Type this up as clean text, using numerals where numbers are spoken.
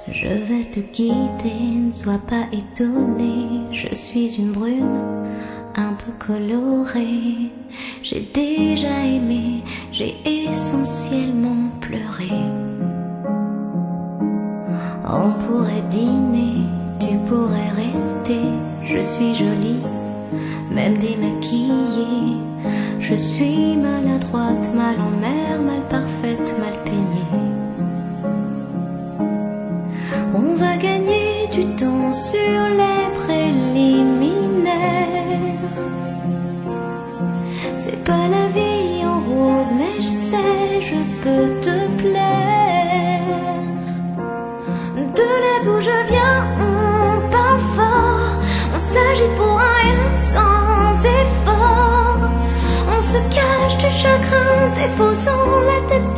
Je vais te quitter, ne sois pas étonné. Je suis une brune un peu colorée. J'ai déjà aimé, j'ai essentiellement pleuré. On pourrait dîner, tu pourrais rester. Je suis jolie, même démaquillée. Je suis maladroite, mal en mer, mal parfaite, mal peignée. On va gagner du temps sur les préliminaires. C'est pas la vie en rose, mais je sais, je peux te plaire. De là d'où je viens, on parle fort. On s'agite pour rien sans effort. On se cache du chagrin, déposant la tête